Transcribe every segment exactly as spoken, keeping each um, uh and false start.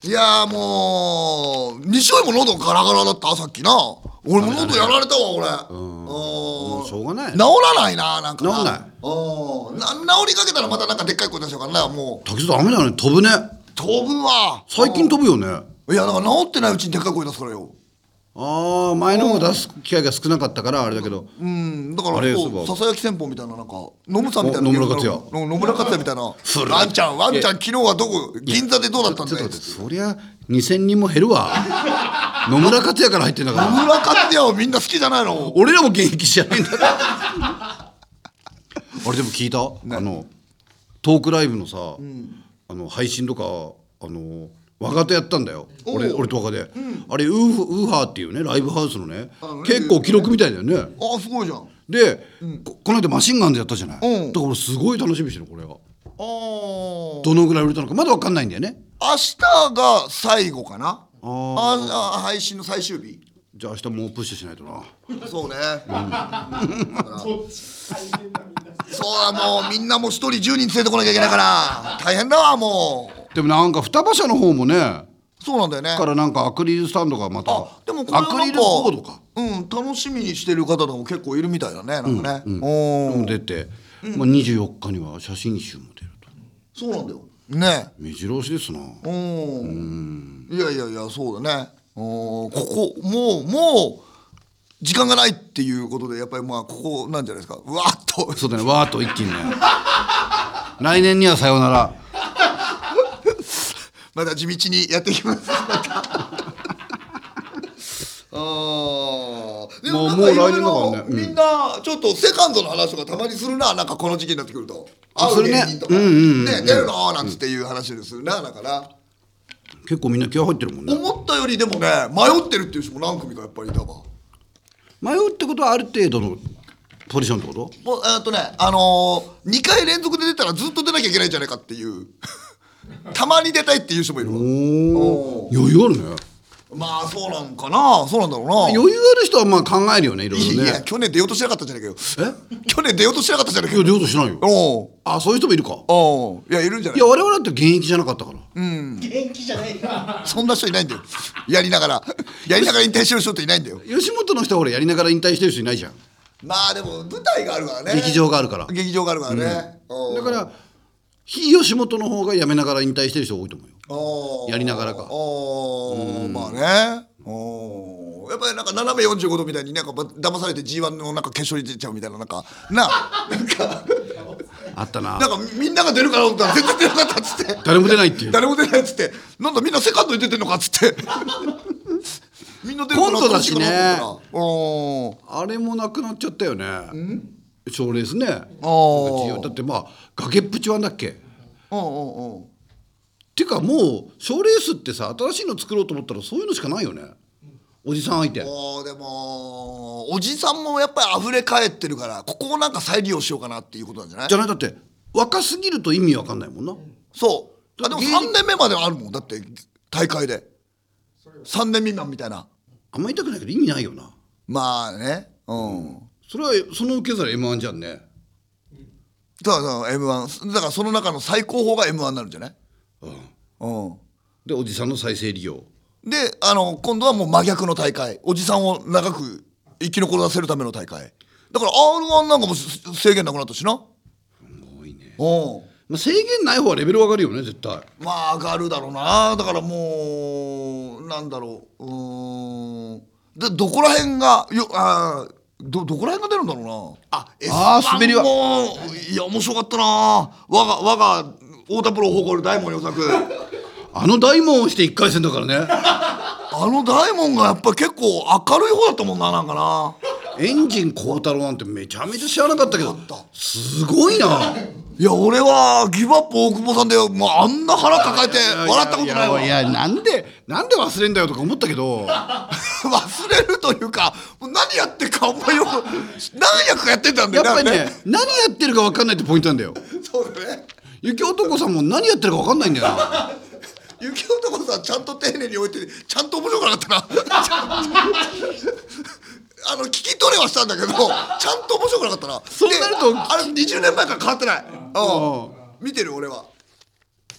いやーもう西尾も喉ガラガラだったさっきな。俺も喉やられたわ俺。 うんもうしょうがない。 治らないななんかな。 治んない。 うんな治りかけたらまたなんかでっかい声出しようからなもう。 滝沢ダメだね飛ぶね。 飛ぶわ。 最近飛ぶよね。 いやだから治ってないうちにでっかい声出すからよ。 ああ前の方が出す機会が少なかったからあれだけど。 うんだからあれこうささやき戦法みたいななんか野村さんみたいな野村克也野村克也みたいなワンちゃんワンちゃん昨日はどこ銀座でどうだったんだよ。 そりゃにせんにんも減るわ。野村克也から入ってんだから。 野村克也はみんな好きじゃないの。 俺らも現役じゃないんだからあれでも聞いた、ね、あのトークライブのさ、うん、あの配信とかあの若手やったんだよ俺俺と若手、うん、あれウーフウーハーっていうねライブハウスのね結構記録みたいだよね。 あすごいじゃん。 で、うん、こ, この間マシンガンズやったじゃない、うん、だから俺すごい楽しみにしてるこれが。あどのぐらい売れたのかまだ分かんないんだよね。 明日が最後かな。ああ配信の最終日。 じゃあ明日もうプッシュしないとな。 そうね、うん、そうだもうみんなもう一人じゅうにん連れてこなきゃいけないから大変だわもう。でもなんか双葉社の方もねそうなんだよねからなんかアクリルスタンドがまたあでもこれアクリルボードかうん楽しみにしてる方とかも結構いるみたいだねなんかね、 うんうん、出て、うんまあ、にじゅうよっかには写真集も出ると。 そうなんだよね目白押しですな。うんいやいやいやそうだねここもうもう時間がないっていうことでやっぱりまあここなんじゃないですかうわっとそうだねわーっと一気にね来年にはさようならまた地道にやっていきますあでもなんかいろいろみんなちょっとセカンドの話とかたまにするななんかこの時期になってくると会う芸人とかね出るのなんつっていう話でするなだから結構みんな気合入ってるもんね。 思ったよりでもね迷ってるっていう人も何組かやっぱりいたわ。 迷うってことはある程度のポジションってこと？ もうえっとねあのー、にかい連続で出たらずっと出なきゃいけないんじゃないかっていうたまに出たいっていう人もいるわ。 お余裕あるね。 まあそうなんかなそうなんだろうな。 余裕ある人はまあ考えるよねいろいろね。 いや去年出ようとしなかったじゃないかよ。 え去年出ようとしなかったじゃないかよ。 いや出ようとしないよ。おあそういう人もいるか。 おいやいるんじゃない。 いや我々だって現役じゃなかったから。 うん現役じゃないそんな人いないんだよやりながらやりながら引退してる人っていないんだよ。 吉本の人は俺やりながら引退してる人いないじゃん。 まあでも舞台があるからね。 劇場があるから劇場があるからね、 うん、だから非吉本の方が辞めながら引退してる人多いと思うよ。やりながらか。 うん、まあねおやっぱりなんか斜めよんじゅうごどみたいになんか騙されて ジーワン のなんか決勝に出ちゃうみたいななんかななんかあったな。 なんかみんなが出るから思ったら全然出なかったっつって誰も出ないっていう誰も出ないっつってなんだみんなセカンドに出てんのかっつってみんな出るから今度だしねあれもなくなっちゃったよね賞レースね。だってまあ崖っぷちはんだっけうんうんうんっていうかもう賞レースってさ新しいの作ろうと思ったらそういうのしかないよねおじさん相手。 おでもおじさんもやっぱり溢れ返ってるからここをなんか再利用しようかなっていうことなんじゃないじゃないだって若すぎると意味わかんないもんな。 そうあでもさんねんめまではあるもんだって大会でさんねん未満みたいなあんま言いたくないけど意味ないよな。 まあねうんそれはその受け皿 エムワン じゃんね。 だから エムワン だからその中の最高峰が エムワン になるんじゃないうんうんでおじさんの再生利用であの今度はもう真逆の大会おじさんを長く生き残らせるための大会だから アールワン なんかも制限なくなったしな。 すごいね。 うんまあ、制限ない方はレベル上がるよね絶対。 まあ上がるだろうな。だからもうなんだろううーんでどこら辺がよあどどこら辺が出るんだろうな。ああ滑りはもいや面白かったな。我が我が太田プロを誇る大門与作あの大門をしていっかい戦だからねあの大門がやっぱ結構明るい方だったもんななんかな。 エンジン孝太郎なんてめちゃめちゃ知らなかったけどすごいな。 いや俺はギブアップ大久保さんでもうあんな腹抱えて笑ったことないわ。 いやいやなんでなんで忘れんだよとか思ったけど忘れるというか何やってるかあんまよく何役かやってたんだよやっぱりね何やってるか分かんないってポイントなんだよ。 そうだね雪男さんも何やってるか分かんないんだよな雪男さんちゃんと丁寧に置いてちゃんと面白くなかったなあの聞き取れはしたんだけどちゃんと面白くなかったな。 そうなるとあれにじゅうねんまえから変わってない。うん見てる俺は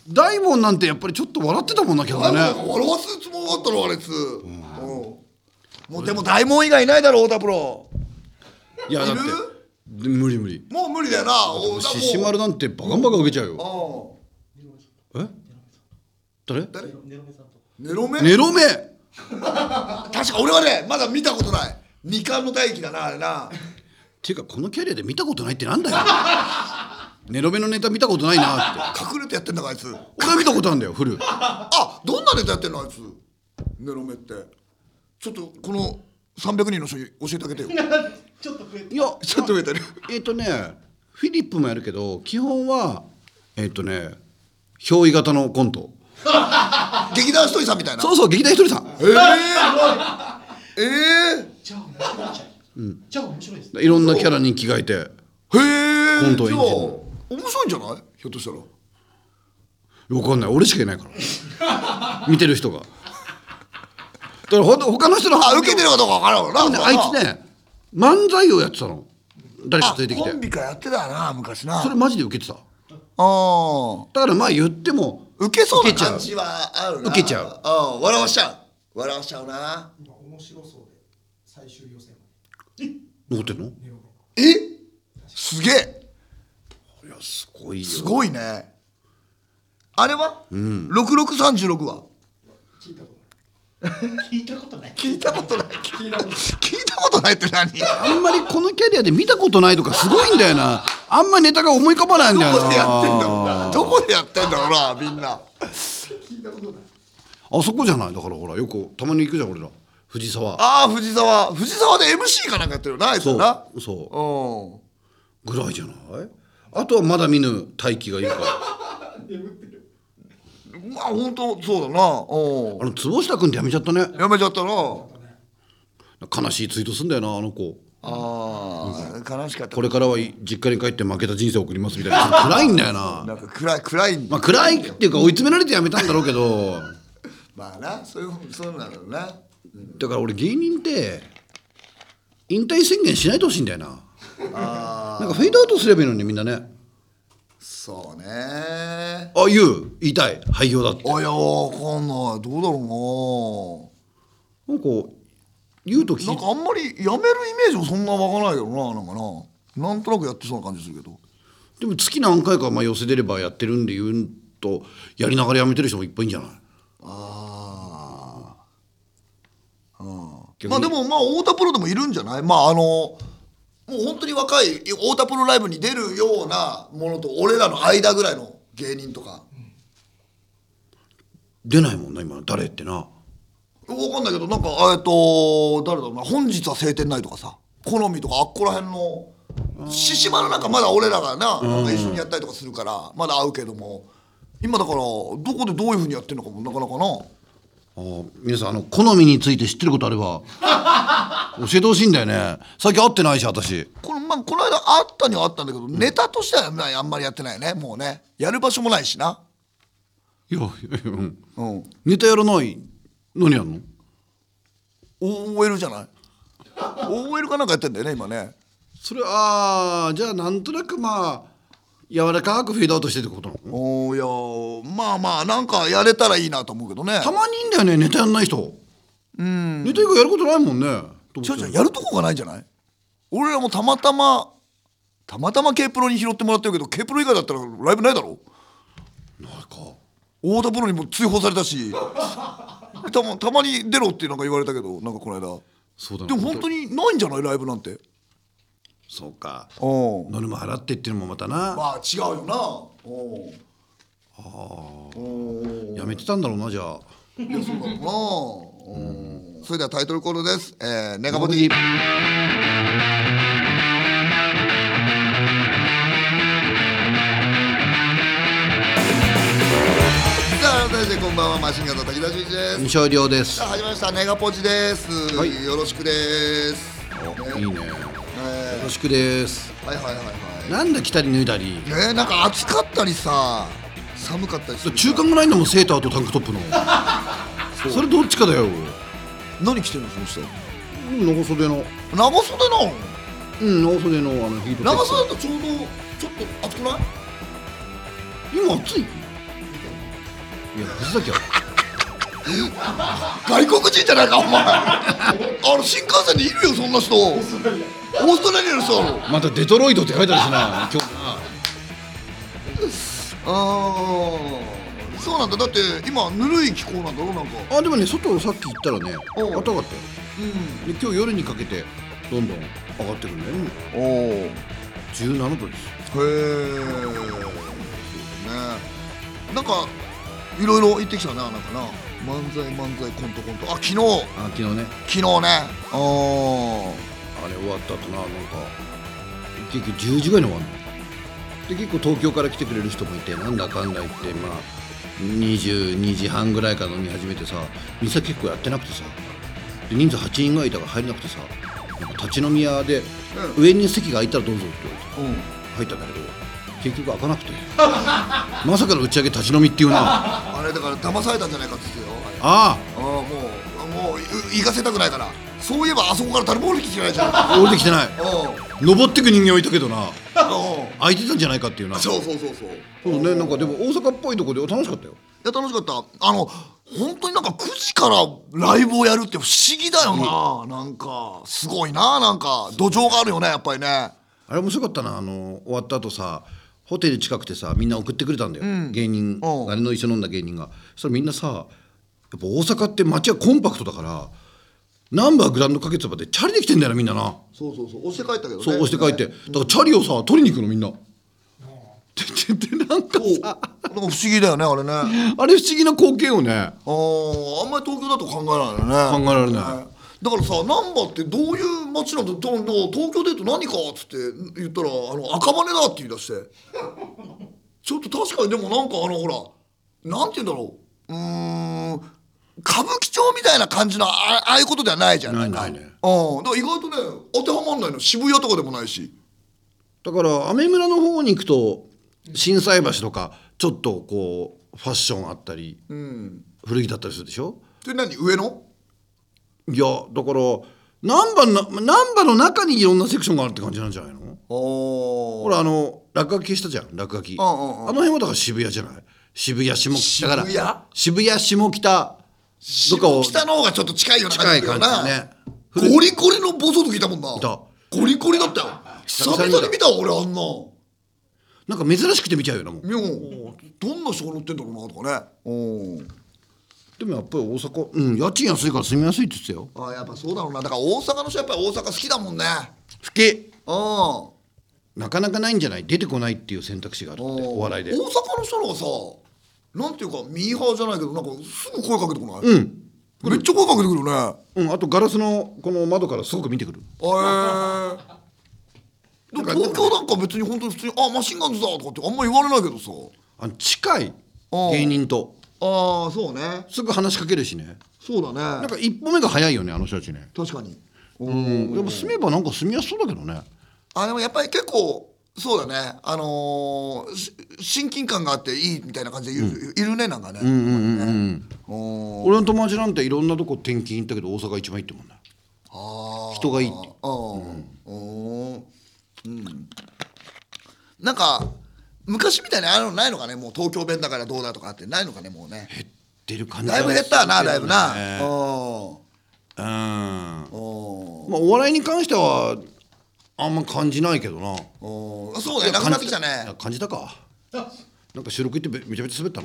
大門なんてやっぱりちょっと笑ってたもんなけどね。 笑わすつもりだったろあれつ、うん、もうでも大門以外いないだろ太田プロ。 いやだって無理無理、 もう無理だよな。 獅子丸なんてバカンバカ受けちゃうよ。え誰？ ネロメ？ ネロメ確か俺はねまだ見たことない。二冠の大輝だなあれな。 ていうかこのキャリアで見たことないってなんだよ。ネロメのネタ見たことないなって。 隠れてやってんだかあいつ。 俺は見たことあるんだよフル。 あ、どんなネタやってんのあいつ。ネロメってちょっとこのさんびゃくにんの人に教えてあげてよ。 ちょっと増えていやちょっと増えてる。 えっとねフィリップもやるけど基本はえっとね憑依型のコント。 劇団ひとりさんみたいな。 そうそう劇団ひとりさん。 えー、ええー、 じゃあ面白いじゃん、うん、じゃあ面白いです。 いろんなキャラに着替えて。へえ。 コントを演じる。 面白いんじゃない？ひょっとしたら。 わかんない俺しかいないから見てる人が。だからほ他の人のあ受けてるかどうかわからんな。 あいつね漫才をやってたの。誰か連れてきて。 コンビかやってたな昔な。 それマジで受けてた。 ああ。 だからまあ言っても受けそうな感じはあるな。 受けちゃう。 ああ笑わしちゃう。笑わしちゃうな。 今面白そうで最終予選残ってんの？ え？すげえ。 いやすごいよ。 すごいね。あれは？うん。六六三十六は？ 聞いたことない。聞いたことない。 聞いたことない。聞いたことない。聞いたことないって何？ あんまりこのキャリアで見たことないとかすごいんだよな。あんまりネタが思い浮かばないんだよな。 どこでやってんだろうな。どこでやってんだろうなみんな。 聞いたことない。 あそこじゃない。だからほらよくたまに行くじゃん俺ら。藤沢。 ああ藤沢。藤沢で エムシー かなんかやってるよなあいつな。 そうそう。うん。ぐらいじゃない。あとはまだ見ぬ大輝がいるから。 まあ本当そうだな。おあの坪下君ってやめちゃったね。 やめちゃったな。 悲しいツイートすんだよなあの子。 ああ悲しかった。 これからは実家に帰って負けた人生を送りますみたいな。暗いんだよな。 なんか暗い暗い。 まあ暗いっていうか追い詰められてやめたんだろうけど。 まあなそういうそうなのな。 だから俺芸人って引退宣言しないでほしいんだよな。あなんかフェードアウトすればいいのにみんなね。 そうね。 あ言う言いたい廃業だって。 あいやわかんないどうだろうな。なんか言うと聞いなんかあんまりやめるイメージもそんな湧かないけどななんかななんとなくやってそうな感じするけど。 でも月何回かまあ寄せ出ればやってるんで言うとやりながらやめてる人もいっぱいいんじゃない。 ああ。まあでもまあ太田プロでもいるんじゃない。まああのもう本当に若い太田プロライブに出るようなものと俺らの間ぐらいの芸人とか、うん、 出ないもんな今誰ってな。 分かんないけどなんかえっと誰だろうな本日は晴天ないとかさ好みとかあっこら辺の獅子丸なんかまだ俺らがななんか一緒にやったりとかするからまだ会うけども今だからどこでどういうふうにやってるのかもなかなかな。 あ皆さんあの好みについて知ってることあれば教えてほしいんだよね。最近会ってないし私この、まあ、この間会ったにはあったんだけど、うん、ネタとしてはあんまりやってないねもうねやる場所もないしな。 いやいや、うん、うん、ネタやらない何やんのオーエル じゃない オーエル かなんかやってんだよね今ね。 それああじゃあなんとなくまあ柔らかくフェードアウトしてってことなの。 おいやまあまあなんかやれたらいいなと思うけどね。 たまにいいんだよねネタやんない人。うんネタ以外やることないもんね。 ちょちょやるとこがないんじゃない。俺らもたまたまたまたま K プロに拾ってもらってるけど K プロ以外だったらライブないだろ。 ないか。 太田プロにも追放されたしたまたまに出ろってなんか言われたけどなんかこの間そうだ、ね、でも本当にないんじゃないライブなんて。 そうかノルマ払ってっていうのもまたなまあ違うよな。おああやめてたんだろうなじゃあ。 いやそうだろうな。うんそれではタイトルコールです。えー、ネガポジ。さあ改めてこんばんはマシンガンの滝田純一です。 西尾亮です。 さあ始まりましたネガポジです、はい、よろしくです。 いいね、えー、よろしくです。 はいはいはいはい。 なんだ着たり脱いだりえー、なんか暑かったりさ寒かったりする。 中間がないんだもんセーターとタンクトップのそ, それどっちかだよ。 何着てるのその人。 長袖の長袖なの。 うん長袖のあのヒート長袖だとちょうどちょっと暑くない。 今暑いや藤崎は外国人じゃないかお前あの新幹線にいるよそんな人。オーストラリアの人だろ。 またデトロイトって書いてあるしな今日な。 あーそうなんだ。だって今ぬるい気候なんだろなんか。 あでもね外さっき行ったらねおう暖かかったよ。 うん。 で今日夜にかけてどんどん上がってくるんだよね。 おお。 じゅうななどです。 へえ。ね。なんかいろいろ言ってきたななんかな。漫才漫才コントコント。あ昨日あ昨日ね昨日ね。おあれ終わった後ななんか結局じゅうじぐらいに終わるの。で結構東京から来てくれる人もいてなんだかんだ言ってまあにじゅうにじはんぐらいから飲み始めてさ店結構やってなくてさで人数はちにんぐらいいたから入れなくてさなんか立ち飲み屋で、うん、上に席が空いたらどうぞって言われて、うん、入ったんだけど結局開かなくてまさかの打ち上げ立ち飲みっていうなあれだから騙されたんじゃないかって言ってよ。 あああもうもう行かせたくないから。そういえばあそこから誰も降りてきてないじゃん。 降りてきてない。登ってく人間はいたけどな空いてたんじゃないかっていうな。 そうそうそうそうそうね。なんかでも大阪っぽいとこで楽しかったよ。 いや楽しかった。あの本当になんかくじからライブをやるって不思議だよな、うん、なんかすごいな。なんか土壌があるよねやっぱりね。 あれ面白かったな。あの終わった後さホテル近くてさみんな送ってくれたんだよ、うん、芸人あれの一緒に飲んだ芸人が。そしたらみんなさやっぱ大阪って街はコンパクトだからナンバーグランド花月場でチャリで来てんだよなみんなな。 そうそうそう押して帰ったけどね。 そう押して帰って、だからチャリをさ取りに行くのみんな。でなんかさなんか不思議だよねあれね。 あれ不思議な光景よね。あああんまり東京だと考えられないね。 考えられない、 ね、だからさ難波ってどういう街なんだ。東京で言うと何かっつって言ったらあの赤羽だって言い出してちょっと確かにでもなんかあのほらなんて言うんだろううーん歌舞伎町みたいな感じの あ, ああいうことではないじゃないか。 ないないね。 うん、だから意外とね当てはまんないの。渋谷とかでもないし。 だからアメ村の方に行くと心斎橋とかちょっとこうファッションあったり、うん、古着だったりするでしょ。 で何上のいやだから難波の難波の中にいろんなセクションがあるって感じなんじゃないの。ほらあの落書き消したじゃん落書き。あ, あ, あ, あの辺はだから渋谷じゃない。渋谷下北だから渋谷下北下北の方がちょっと近いような感じだよな。近い感じね。 ゴリゴリのボソと聞いたもんな。いたゴリゴリだったよ。久々に見たわ俺あんな。 なんか珍しくて見ちゃうよなもう。 どんな人が乗ってんだろうなとかね。おでもやっぱり大阪、うん、家賃安いから住みやすいって言ってたよ。 あやっぱそうだろうな。だから大阪の人やっぱり大阪好きだもんね。 好き。 あなかなかないんじゃない。出てこないっていう選択肢があるってお笑いで。 大阪の人のがさなんていうかミーハーじゃないけどなんかすぐ声かけてこない。 うんめっちゃ声かけてくるね。 うんあとガラスのこの窓からすごく見てくる。 へえーでも東京なんか別に本当に普通にあマシンガンズだとかってあんま言われないけどさあの近い芸人とああそうねすぐ話しかけるしね。 そうだね。 なんか一歩目が早いよねあの人たちね。 確かに。 うんでも住めばなんか住みやすそうだけどね。 あでもやっぱり結構そうだねあのー、親近感があっていいみたいな感じでいる、うん、いるねなんかね。うんうんうんうん。俺の友達なんていろんなとこ転勤行ったけど大阪一番いいってもんね。あ人がいいって。あうんうんうん、なんか昔みたいにあるのないのかね。もう東京弁だからどうだとかってないのかねもうね。 減ってる感じだいぶ減ったなだいぶな。 うんうんまあお笑いに関してはあんま感じないけどな。 そうねなくなってきたね。 感じたか。なんか収録行ってめちゃめちゃ滑ったな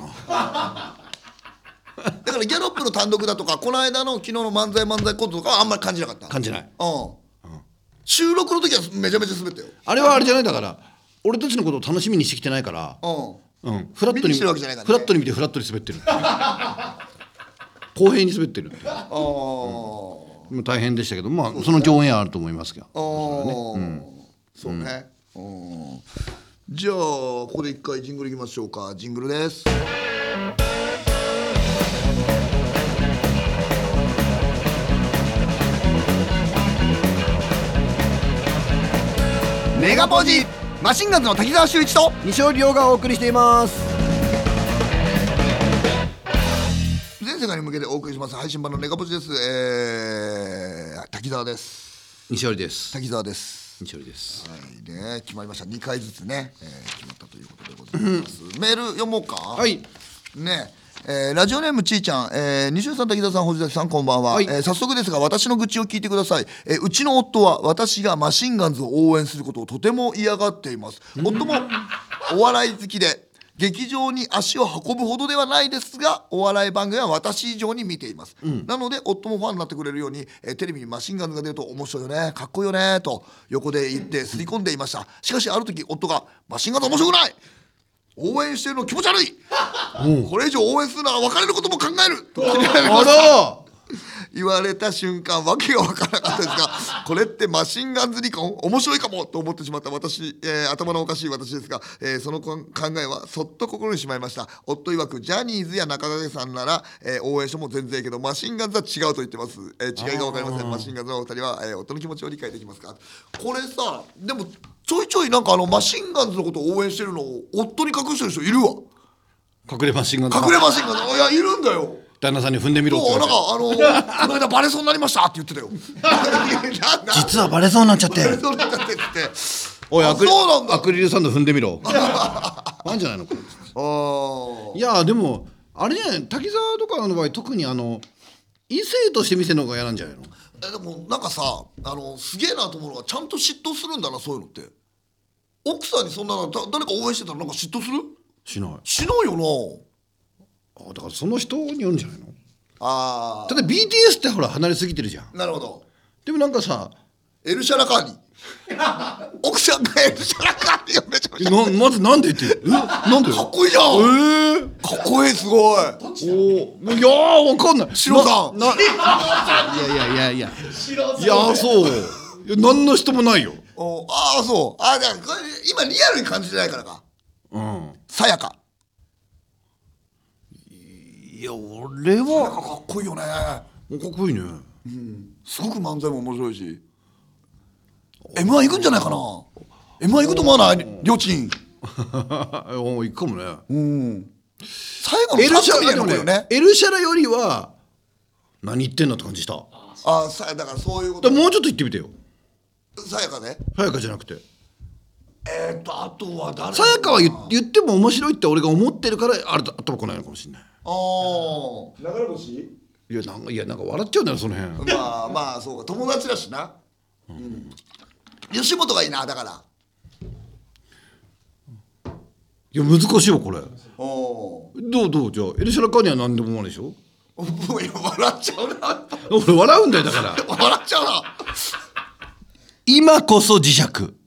だからギャロップの単独だとかこの間の昨日の漫才漫才コントとかはあんまり感じなかった。 感じない。 うん収録の時はめちゃめちゃ滑ったよ。 あれはあれじゃないだから俺たちのことを楽しみにしてきてないからうん、うん、フラットにフラットに見てフラットに滑ってる公平に滑ってるってああ、うん、大変でしたけどまあその上演あると思いますけどああ、ねうん、そうね、うん、じゃあここで一回ジングルいきましょうか。ジングルです。メガポージマシンガンズの滝沢秀一と西尾亮がお送りしています。 全世界に向けてお送りします配信版のネガポジです、えー、滝沢です。 西尾です。 滝沢です。 西尾です。 はいね決まりました。にかいずつね、えー、決まったということでございます、うん、メール読もうか。 はいねえーラジオネームちーちゃん、えー、西尾さん、滝沢さん、星崎さん、こんばんは、 はい。 えー早速ですが私の愚痴を聞いてください、えーうちの夫は私がマシンガンズを応援することをとても嫌がっています。夫もお笑い好きで劇場に足を運ぶほどではないですがお笑い番組は私以上に見ています、なので夫もファンになってくれるように、えーテレビにマシンガンズが出ると面白いよね、かっこいいよねと横で言って刷り込んでいました。しかしある時夫がマシンガンズ面白くない、応援してるの気持ち悪い、これ以上応援するなら別れることも考えると切れられまあしたら言われた瞬間わけが分からなかったですがこれってマシンガンズ離婚面白いかもと思ってしまった私、えー頭のおかしい私ですが、えーその考えはそっと心にしまいました。夫曰くジャニーズや中影さんなら、えー応援しても全然いいけどマシンガンズは違うと言ってます、えー違いが分かりません。マシンガンズのお二人は、えー夫の気持ちを理解できますか。これさでもちょいちょいなんかあのマシンガンズのことを応援してるのを夫に隠してる人いるわ。 隠れマシンガンズ隠れマシンガンズいやいるんだよ。 旦那さんに踏んでみろってそう言われてなんかあのこの間バレそうになりましたって言ってたよ。 実はバレそうになっちゃってバレそうになっちゃってって。 おいアクリそうなんだアクリルサンド踏んでみろなんじゃないのこれあいやでもあれじゃない滝沢とかの場合特にあの異性として見せるのが嫌なんじゃないの。 あ。でもなんかさあのすげえなと思うのがちゃんと嫉妬するんだなそういうのって。奥さんにそんなのだ誰か応援してたらなんか嫉妬する？ しない。 しないよな。 あだからその人によるんじゃないの。 あただ ビーティーエス ってほら離れすぎてるじゃん。 あなるほど。 でもなんかさエルシャラカーニ奥さんがエルシャラカーニをめちゃめちゃなまずなんで言ってえなんでかっこいいじゃん。 えー、 かっこいいすごい。 おーいやーわかんないシロさんなないやいやいやいやいやそういや何の人もないよ。 おああそうあじゃあこれ今リアルに感じてないからか。 うんさやかいや俺さやはかかっこいいよね。 かっこいいね。 すごく漫才も面白いし エムワン 行くんじゃないかな。 エムワン 行くと思わないりょうちん。 おいくかもね。 うん最後のエルシャタッグみたいなことよね。 エルシャラよりは何言ってんだって感じした。だかあさだからそういうことらもうちょっと言ってみてよ。 さやかね。 さやかじゃなくてえー、っとあとは誰さやかは言言っても面白いって俺が思ってるからあれ頭来ないのかもしれない。 あー流れ星いやなんかいやなんか笑っちゃうんだよその辺。 まあまあそうか友達だしな、うん吉本がいいなだから。 いや難しいよこれ。 おおどうどうじゃあエルシャラカーには何でも思わないでしょ。 ーいや笑っちゃうな俺笑うんだよだから笑っちゃうな今こそ磁石。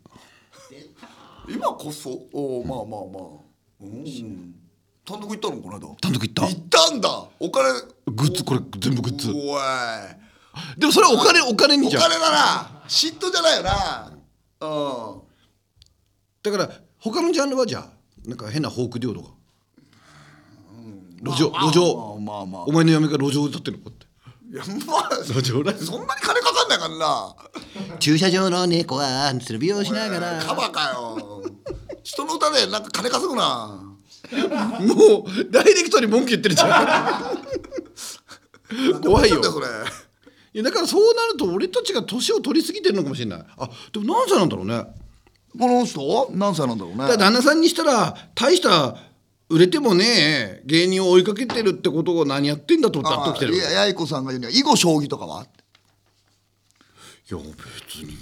今こそおおまあまあまあうん単独行ったのこの間。 単独行った行ったんだ。お金グッズこれ全部グッズ。 おいでもそれはお金お金にじゃん。 お金だな嫉妬じゃないよな。うんだから他のジャンルはじゃあなんか変なフォークデュオとか路上路上まあまあお前の嫁が路上で立ってるのこうやっていやまあ路上ライブそんなに金かかんないからな。 駐車場の猫はつるびをしながらカバかよ人の歌でなんか金稼ぐな。 もうダイレクトに文句言ってるじゃん怖いよ。 なんだそれ。 いやだからそうなると俺たちが年を取りすぎてるのかもしれない。あでも何歳なんだろうね。 この人何歳なんだろうね。 だから旦那さんにしたら大した売れてもね芸人を追いかけてるってことを何やってんだと思って納得してる。いやいややいこさんが言うには囲碁将棋とかは別に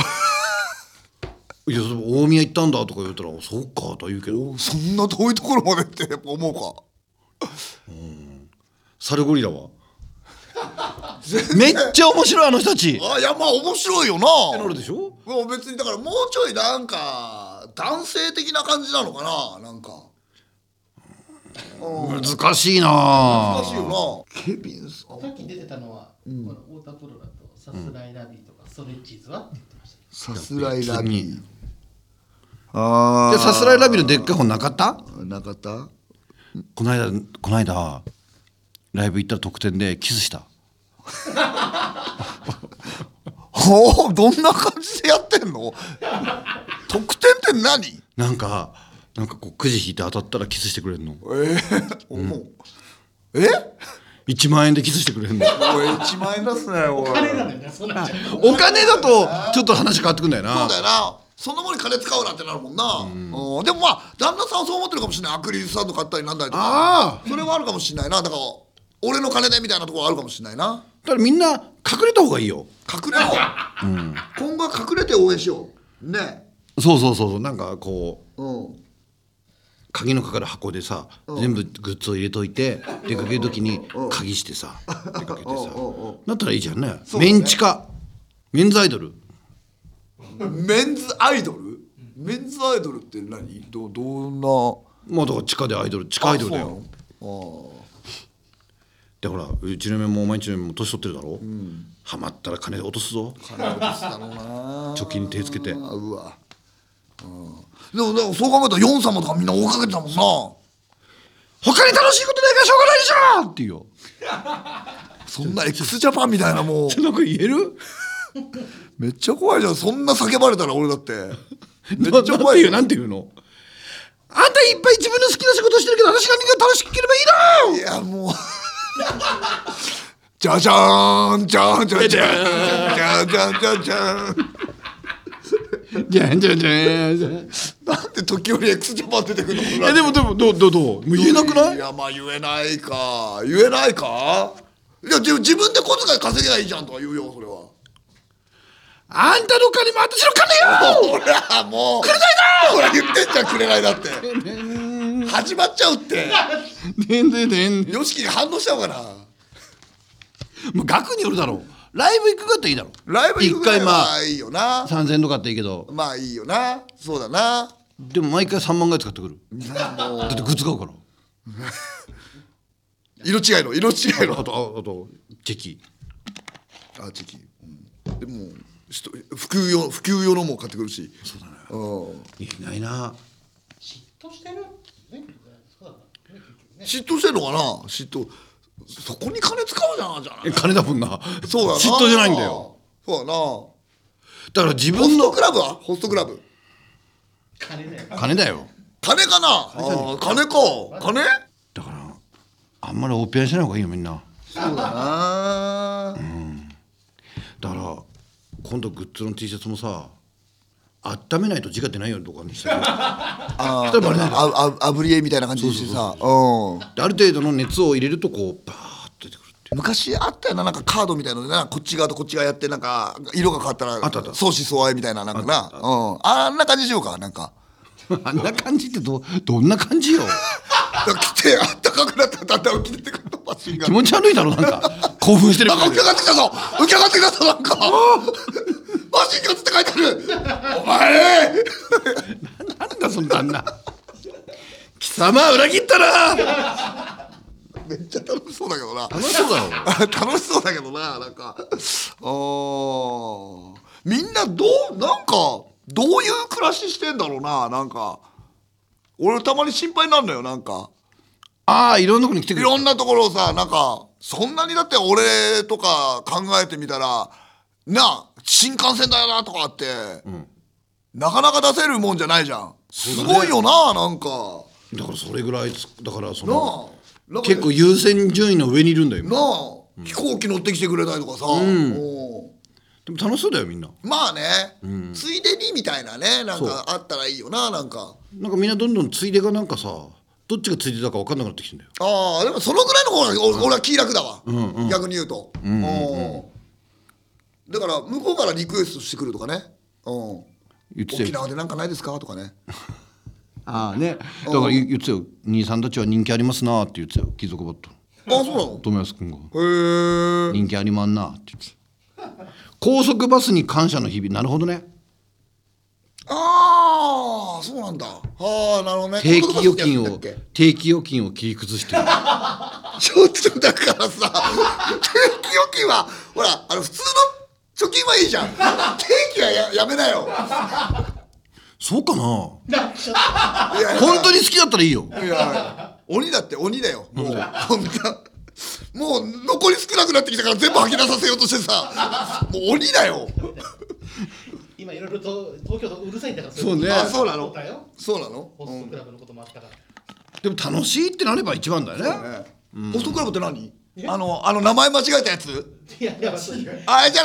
いやその大宮行ったんだとか言ったらそうかとは言うけどそんな遠いところまでってやっぱ思うか。 サルゴリラはめっちゃ面白いあの人たちあいやまあ面白いよな。 なるでしょ。 もう別にだからもうちょいなんか男性的な感じなのかななんか。 難しいな難しいよな。ケビンさんさっき出てたのは、この太田プロだとさすらいラビーとかストレッチーズはって言ってました。 さすらいラビー。 であさすらいラビのでっかい本なかったあなかったこの間この間ライブ行ったら特典でキスしたおおどんな感じでやってんの特典って何。 なんかなんかこうくじ引いて当たったらキスしてくれるの。 えーうん、えいちまん円でキスしてくれるの。 おいいちまん円出すねおい。 あれなんだよね、そうなっちゃう。 お金だとちょっと話変わってくんだよな。 そうだよな。 そんなものに金使うなってなるもんな、うん、でもまあ旦那さんはそう思ってるかもしれない。アクリルスタンド買ったりなんだりとか、あそれはあるかもしれないな。だから俺の金でみたいなところあるかもしれないな。 だからみんな隠れた方がいいよ。 隠れよう、うん、今後は隠れて応援しようね。 そうそうそう、なんかこう、 うん、 鍵のかかる箱でさ、うん、全部グッズを入れといて出かける時に鍵してさ、うん、出かけてさだったらいいじゃんね。メンチカ、メンズアイドル。 メンズアイドル？メンズアイドルって何？どどんな？ まあだから地下でアイドル、地下アイドルだよ。あでほらうちの嫁もお前んちの嫁も年取ってるだろ、うん、ハマったら金落とすぞ。 金落とすだろうな。 貯金手つけて。 うわ、うん、でもでもそう考えたらヨン様とかみんな追っかけてたもんな。 他に楽しいことないからしょうがないでしょっていうよ。 そんな x ジャパンみたいなもうなんか言える？ めっちゃ怖いじゃん。そんな叫ばれたら俺だってめっちゃ怖いよ。なんて言うの？あんたいっぱい自分の好きな仕事してるけど私が何が楽しければいいの？ いやもうじゃじゃーんじゃーんじゃじゃーんじゃじゃんじゃじゃーんじゃんじゃんじゃんじゃん。 なんで時折 x ジャパン出てくるの？ えでもでもどうどうどう言えなくない？ いやまあ言えないか言えないか。いや自分で小遣い稼げばいいじゃんとは言うよ。それはあんたの金も私の金よ。 ほらもうくれないだ。 ほら言ってんじゃんくれないだって始まっちゃうって。 でんでんでん。 ヨシキに反応しちゃうかな。 もう額によるだろう。ライブ行くかっていいだろう。 ライブ行く一回まあいいよな。 さんぜんえんとかっていいけどまあいいよな。そうだな。 でも毎回さんまんぐらい使ってくる。だってグッズ買うから色違いの色違いのあとあとチェキあチェキ、うん、でも普及用普及用のも買ってくるし。 そうだね。うんいないな。 嫉妬してる、ね、 嫉妬してんのかな。嫉妬そこに金使うじゃんじゃない。 金だもんな。 そうだな。 嫉妬じゃないんだよ。 そうだな。 だから自分のホストクラブはホストクラブ金だよ。 金だよ。 金かな。あ金か金。 だからあんまりおっぴらにしない方がいいよみんな。 そうだな、うん、 だから今度グッズの T シャツもさ温めないと字が出ないようなとこにしてる。 あああぶり絵みたいな感じにしてさ、 ある程度の熱を入れるとこうバーッと出てくるっていう。 昔あったよな。なんかカードみたいなのでな、こっち側とこっち側やってなんか色が変わったらあったあった相思相愛みたいななんかな。あ, うん、あんな感じしようか。なんかあんな感じって ど, どんな感じよ。 来てあったかくなったらだんだん浮き出てくるのマシンが気持ち悪いだろなんか興奮してるから浮き上がってきたぞ浮き上がってきたぞなんかマシンガンズって書いてあるお前なんだその旦那貴様裏切ったな。 めっちゃ楽しそうだけどな。 楽しそうだろ楽しそうだけどな。なんかあみんなどうなんかどういう暮らししてんだろうな。なんか俺たまに心配になるのよ。なんかああいろんなところに来てくる。 いろんなところをさなんかそんなにだって俺とか考えてみたらなあ新幹線だよなとかって、うん、なかなか出せるもんじゃないじゃん。すごいよな。なんかだからそれぐらいだからそのなあ結構優先順位の上にいるんだよ。 なあ、うん、飛行機乗ってきてくれたりとかさ、うん、 でも楽しそうだよみんな。 まあね、うん、ついでにみたいなねなんかあったらいいよな。なんかなんかみんなどんどんついでがなんかさどっちがついでだか分かんなくなってきてんだよ。 ああでもそのぐらいの方が、うん、俺は気楽だわ、うんうん、逆に言うと、うんうんうん、だから向こうからリクエストしてくるとかね、うん、言って沖縄でなんかないですかとかねああねだから言ってたよ兄さんたちは人気ありますなって言ってたよ貴族バット。 ああそうなの。 友安君がへえ人気ありまんなって言ってた。高速バスに感謝の日々。なるほどね。 ああそうなんだ。ああなるほどね。 定期預金を定期預金を切り崩してるちょっとだからさ定期預金はほらあの普通の貯金はいいじゃん。定期は や, やめなよ。 そうかな。 いや本当に好きだったらいいよ。 いや鬼だって鬼だよ。もう本当もう残り少なくなってきたから全部吐き出させようとしてさもう鬼だよ。 今いろいろと東京都うるさいんだから。 そうね。 あそうなの。そうなの。 ホストクラブのこともあったから。 でも楽しいってなれば一番だよね。ねうん、ホストクラブって何？あのあの名前間違えたやつ？ いやいやあれじゃないの？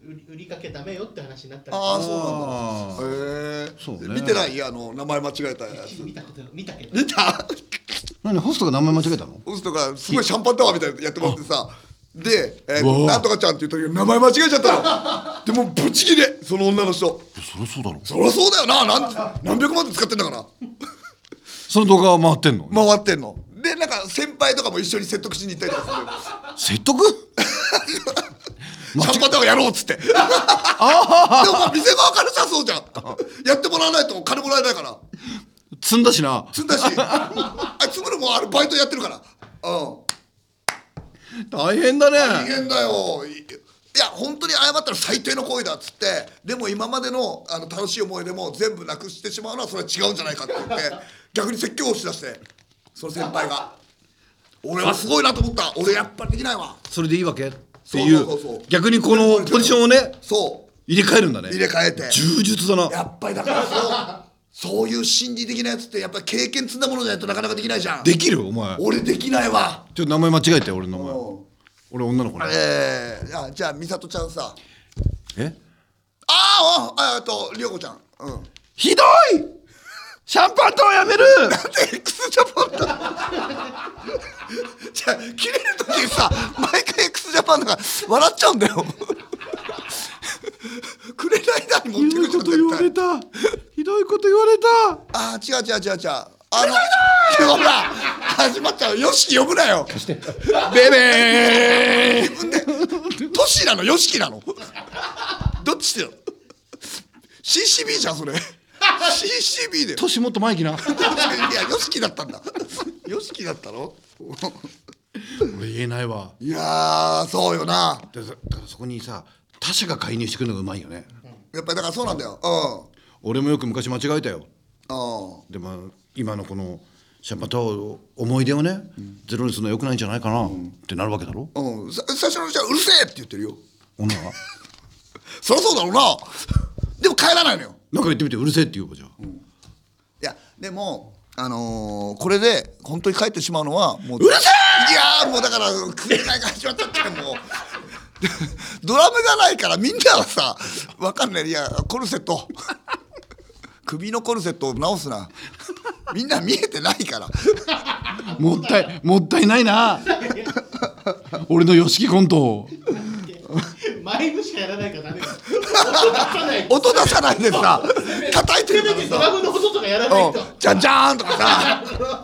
売り売りかけダメよって話になったりあああそうなんだ。へえ。 そうね見てない？あの名前間違えたやつ。 見たこと見たけど見た？ 何ホストが名前間違えたの？ ホストがすごいシャンパンタワーみたいなのやってもらってさ。で、えーと、 うわなんとかちゃんって言った時名前間違えちゃったの。でもブチギレ、その女の人。 そりゃそうだろ。 そりゃそうだよな、なん何百万で使ってんだから。 その動画は回ってんの？ 回ってんの。で、なんか先輩とかも一緒に説得しに行ったりとかする。 説得？ シャンパンタワーやろうっつって。でもまあ店側からさそうじゃん。やってもらわないと金もらえないから。 積んだしな。 積んだし。あいつももあれバイトやってるから。うん。 大変だね。 大変だよ。いや本当に謝ったら最低の行為だっつって、でも今までのあの楽しい思い出も全部なくしてしまうのはそれは違うんじゃないかって言って逆に説教をしだして、その先輩が俺はすごいなと思った。俺やっぱりできないわ。 それでいいわけっていう、 そうそうそうそう、 逆にこのポジションをねそう入れ替えるんだね。 入れ替えて柔術だな。 やっぱりだからそうそういう心理的なやつってやっぱり経験積んだものじゃないとなかなかできないじゃん。 できるお前。 俺できないわ。 ちょっと名前間違えて俺の名前。 うん俺女の子ね。 えー、あじゃあ美里ちゃんさ、 え？ ああああと涼子ちゃん、うん、 ひどい。シャンパンとはやめる。 なんで X ジャパンだじゃあ切れる時さ毎回 X ジャパンだから笑っちゃうんだよくれないだに持ってくるじゃん。 ひどいこと言われた。ひどいこと言われた。 ああ違う違う違う違う、あのほら始まっちゃう。よしき呼ぶなよ。 ベベー。 自分でトシなのヨシキなのどっちだよ。 シーシービー じゃんそれ。 シーシービー で年もっと前きな。 いやヨシキだったんだ。ヨシキだったの俺言えないわ。 いやーそうよな。 だからそこにさ他者が介入してくるのがうまいよね。 やっぱりだからそうなんだよ。うん俺もよく昔間違えたよ。 あでも今のこのシャンパンタワーを思い出をね、うん、ゼロにするのはよくないんじゃないかな、うん、ってなるわけだろ。 うん、さ最初のうちはうるせえって言ってるよ女がそりゃそうだろうな。でも帰らないのよ。 なんか言ってみてうるせえって言うかじゃあ、うん、いやでもあのー、これで本当に帰ってしまうのはもううるせえ。 いやーもうだから繰り返が始まったってもうドラムがないからみんなはさわかんない。いやコルセット首のコルセットを直すな。みんな見えてないからもったいもったいないな俺の吉木コント前部しかやらないからダメだ。音出さない音出さないでさ叩いてるからさ、 ドラムの音とかやらないと、 じゃんじゃーんとかさ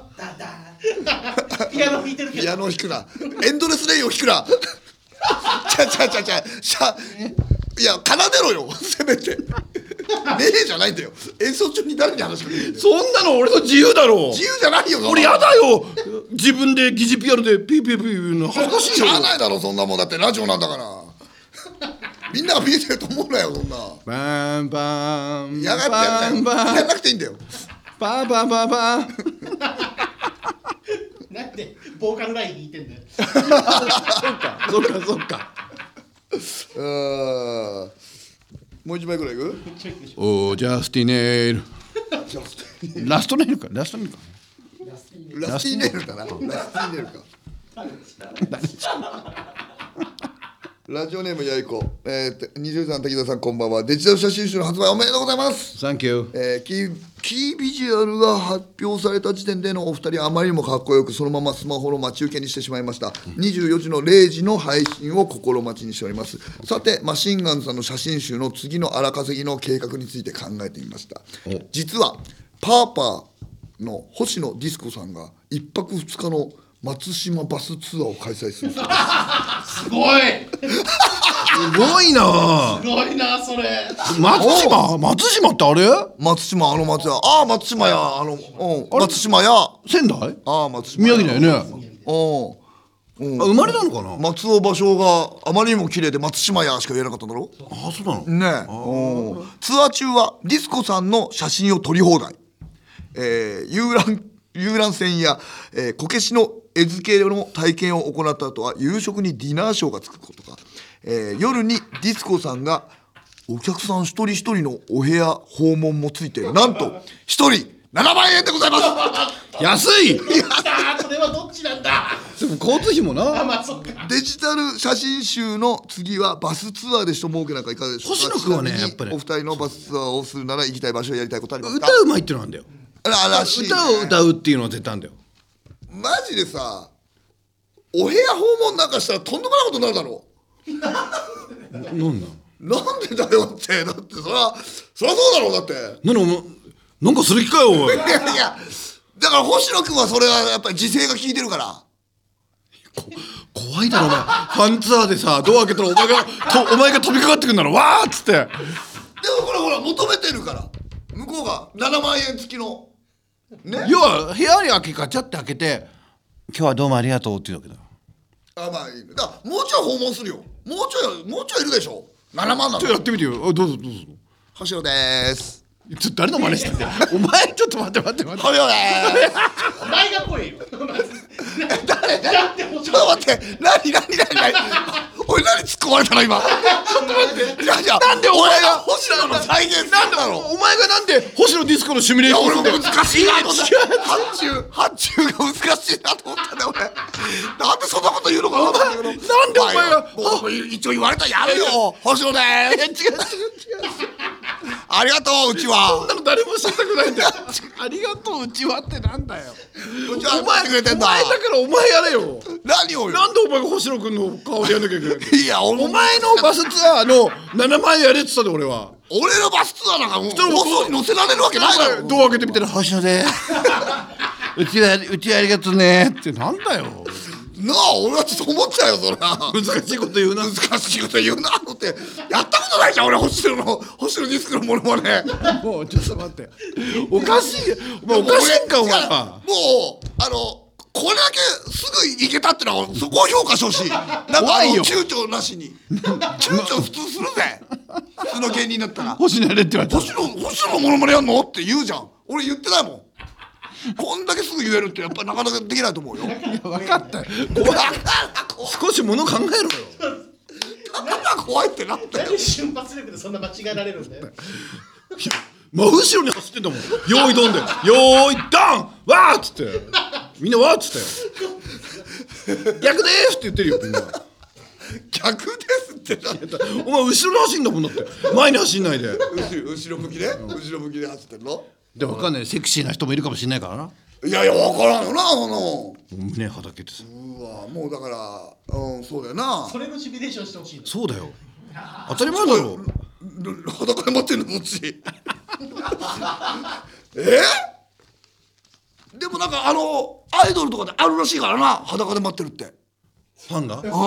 ピアノ弾いてるけどピアノを弾くな、エンドレスレインを弾くなちゃちゃちゃちゃしゃいや奏でろよせめてねえじゃないんだよ。演奏中に誰に話しかけてるんだよ。 そんなの俺の自由だろ。 自由じゃないよ。 俺やだよ。自分で疑似ピアノでピーピーピー言うの恥ずかしいよ。 しゃあないだろそんなもん。だってラジオなんだからみんなが見えてると思うなよそんな。 バンバンやがってやんなよ。やんなくていいんだよ。 バンバンバンバンなんでボーカルライン弾いてんだよそっかそっかそっかうーんもう一枚ぐらいいく？ おージャスティネイルラストネイルかラストネイルかラスティネイルだな。ラスティネイルかラジオネームやいこ、えー、にじゅうさん滝田さんこんばんは。デジタル写真集の発売おめでとうございます。 サンキュー。 えー、キー、キービジュアルが発表された時点でのお二人はあまりにもかっこよく、そのままスマホの待ち受けにしてしまいました。にじゅうよじのれいじの配信を心待ちにしております。さてマシンガンズさんの写真集の次の荒稼ぎの計画について考えてみました。実はパーパーの星野ディスコさんがいっぱくふつかの松島バスツアーを開催するそうです。 すごいすごいな。 すごいなそれ。 松島松島ってあれ松島あの松屋ああ松島やあの、うん、松島や仙台ああ松島宮城だよね。 うん、 あ生まれなのかな。 松尾芭蕉があまりにも綺麗で松島やしか言えなかったんだろ。 ああそうなのねえ、うん、ツアー中はディスコさんの写真を撮り放題、えー、遊覧遊覧船や、えー、こけしの餌付けの体験を行った後は夕食にディナーショーがつくことか、えー、夜にディスコさんがお客さん一人一人のお部屋訪問もついてなんと一人ななまんえんでございます。 安い。 どっちだそれはどっちなんだ。 でも交通費もあ、 な。 まあそっか。 デジタル写真集の次はバスツアーで人儲けなんかいかがでしょうか。 星野君はねちなみにやっぱりお二人のバスツアーをするなら行きたい場所やりたいことありますか。 歌うまいっていうのなんだよ。 あららしいね、 歌を歌うっていうのは絶対あんだよ。 マジでさ、お部屋訪問なんかしたらとんでもないことになるだろなんなんう。なんでだよって。だってそりゃそりゃそうだろう。だって何お前なんかする気かよおい。 いやいや、だから星野君はそれはやっぱり時勢が効いてるから。 怖いだろお前。ファンツアーでさドア開けたらお前がとお前が飛びかかってくんだろわーっつって。 でもほらほら求めてるから向こうがななまんえん付きのね。 要は部屋に開けガチャって開けて今日はどうもありがとうっていうわけだ。 あ、まあいい。だからもうちょい訪問するよ。もうちょいもうちょいいるでしょ。ななまんなんだちょっとやってみてよ。あどうぞどうぞ。 星野でーす。 ちょっと誰の真似してんだよ。お前ちょっと待って待って待って。 星野でーす。 お前が来いよ。 誰だってもうちょっと待って、何何何何俺何突っ込まれたの今。ちょっと待って。じゃあじゃあなんでお前が星野の再現なんだろう。 お前がなんで星野ディスコのシミュレーション俺もするんだよ。 難しいなと思って。発注発注が難しいなと思ったんだよ俺。なんでそんなこと言うのかな。なんでお前がもう一応言われたらやるよ。星野でーす。 違う違う違う。 ありがとううちは。 そんなの誰も知りたくないんだよ。ありがとううちはってなんだよ。 うちはお前待ってくれてんだ。 お前だからお前やれよ。 何をよ。 なんでお前が星野君の顔でやんなきゃいけないの。 いや俺お前のバスツアーのななまんえんやれって言ったで俺は。 俺のバスツアーなんかもうらもう放送に載せられるわけないだろ。 ドア開けてみたら星野でうちはうちはありがとうねってなんだよ。 なあ、俺はちょっと思っちゃうよそれは。 難しいこと言うな。 難しいこと言うなのってやったことないじゃん俺。星野の星野ディスクのものまね。 もうちょっと待っておかしいお前おかしいんかお前は。 もうあのこれだけすぐ行けたってのはそこを評価してほしい。なんかあ怖いよの躊躇なしに躊躇普通するぜ普通の芸人だったら。 星野やれって言われた。 星野星野のものまねやんのって言うじゃん。俺言ってないもん。こんだけすぐ言えるってやっぱなかなかできないと思うよ。 分かったよ。 怖い。 少し物考えろよ。 だから怖いってなんだよ。 何瞬発力でそんな間違えられるんだよ。 真後ろに走ってんだもん。用意どんでよーいドンわーっつってみんなわーっつったよ。逆でーすって言ってるよみんな。 逆ですってなんだ。 お前後ろに走んだもんだって前に走んないで。 後ろ後ろ向きで後ろ向きで走ってんの。 で分かんないセクシーな人もいるかもしれないからな。 いやいや分からんよなその。 胸はだけてさ。 うわもうだからうんそうだよな。 それのシミュレーションしてほしいの。 そうだよ当たり前だろ。 裸で待ってんのそっち。えでもなんかあのアイドルとかであるらしいからな裸で待ってるって。 ファンがうん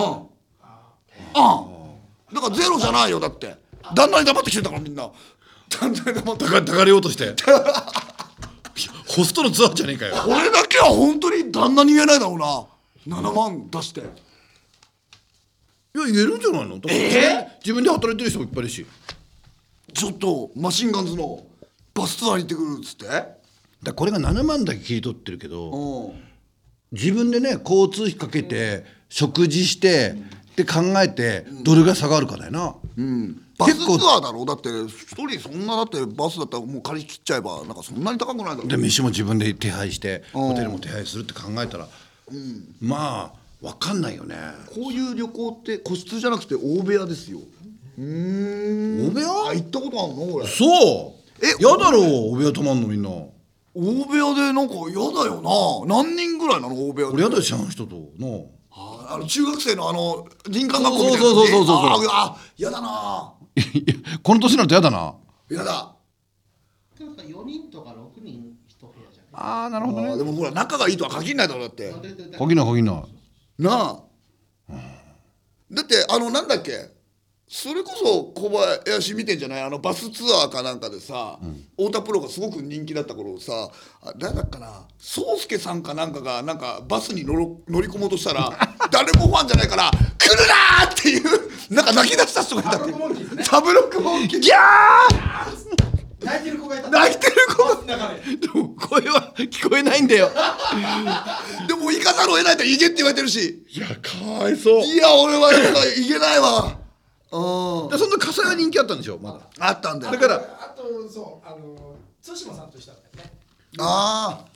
うんだからゼロじゃないよ。だって旦那に黙ってきてたからみんな旦那に黙って抱かれようとしてホストのツアーじゃねえかよ。 俺だけは本当に旦那に言えないだろうな。ななまん出していや言えるんじゃないの。だからえ自分で働いてる人もいっぱいいるし。 ちょっとマシンガンズのバスツアーに行ってくるっつって。 だこれがななまんだけ切り取ってるけどうん自分でね交通費かけて食事してって考えてどれが差があるかだよな。 うんバスツアーだろ。だって一人そんなだってバスだったらもう借り切っちゃえばなんかそんなに高くないだろ。 で飯も自分で手配してうんホテルも手配するって考えたら、まあ分かんないよね。 こういう旅行って個室じゃなくて大部屋ですよ。うーん大部屋あ行ったことあるの俺。 そうえやだろお部屋泊まんのみんな。 大部屋でなんか嫌だよな。何人ぐらいなの大部屋で。 俺やだよ知らん人とな。 ああの中学生のあの林間学校みたいなそうそうそうそうそうああ嫌だな。 この年になるとやだな。 嫌だ。 なんかよにんとかろくにん一部屋じゃああなるほどね。 あーでもほら仲がいいとは限らないだろだってない。でででこぎなこぎな。 なあ、だってあのなんだっけそれこそ小林見てんじゃないあのバスツアーかなんかでさ、太田プロがすごく人気だった頃さあ誰だっかな宗介さんかなんかがなんかバスに乗ろ乗り込もうとしたら誰もファンじゃないから「来るな!」っていうなんか泣き出した人がいたっていうサブロックモンキーギャー泣いてる子がいた。 泣いてる子が中で。 でも声は聞こえないんだよ。 でも行かざるを得ないと行けって言われてるしいやかわいそう。 いや俺はやっぱ行けないわうんでそんな笠が人気あったんでしょまだ。 あったんだよだからあとそうあの対馬さんとしたんだよね。 ああ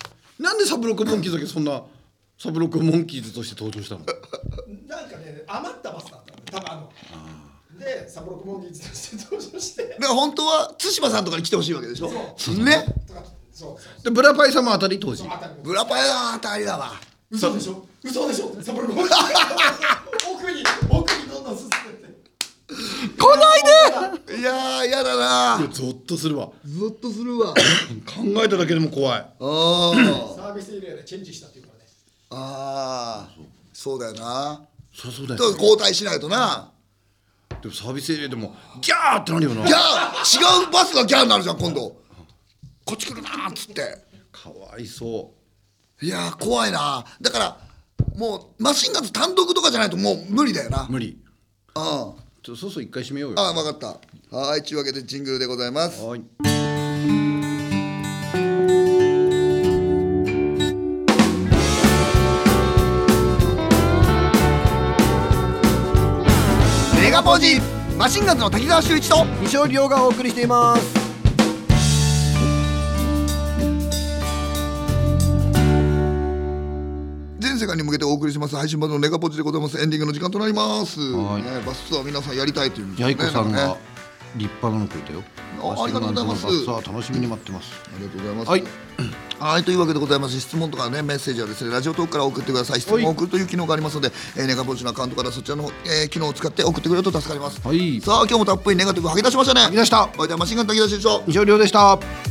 なんでサブロックモンキーズだけそんなサブロックモンキーズとして登場したの？ なんかね余ったバスだったんだよ多分あのでサブロックモンキーズとして登場してだから本当は対馬さんとかに来てほしいわけでしょ。 そうね。 とかそうそうでブラパイ様あたり当時そう当たりブラパイは当たりだわ。 嘘でしょ嘘でしょサブロックモンキーズ奥に奥にどんどん進んでって来ないで。 いやーやだな。 ゾッとするわ。 ゾッとするわ。 考えただけでも怖い。 あーサービスエリアでチェンジしたっていうからねあーそうだよな。 そりゃそうだちょっとよ、ね。 交代しないとな。 でもサービスエリアでもギャーってなるよな。 ギャー違うバスがギャーになるじゃん今度。こっち来るなーっつって。 かわいそいやー怖いな。だからもうマシンガンズ単独とかじゃないともう無理だよな。 う。無理。 あちょそうそう一回締めようよ。 ああ分かった。はいというわけでジングルでございます。 はい。 メガポージマシンガンズの滝沢秀一と西尾亮がお送りしています。 全世界に向けてお送りします配信版のネガポジでございます。エンディングの時間となります、 はいね、バスツアー皆さんやりたいというんですやねいこさんがなんかね立派なのくれたよ。 あありがとうございますマシンガンズのバスツアー楽しみに待ってます。 ありがとうございます。 はいはいというわけでございます質問とかねメッセージはですねラジオトークから送ってください。質問を送るという機能がありますので、えー、ネガポジのアカウントからそちらの、えー、機能を使って送ってくれると助かります。 はい。 さあ今日もたっぷりネガティブ吐き出しましたね。 吐き出した。 お相手はマシンガン滝田秀一と西尾亮でした。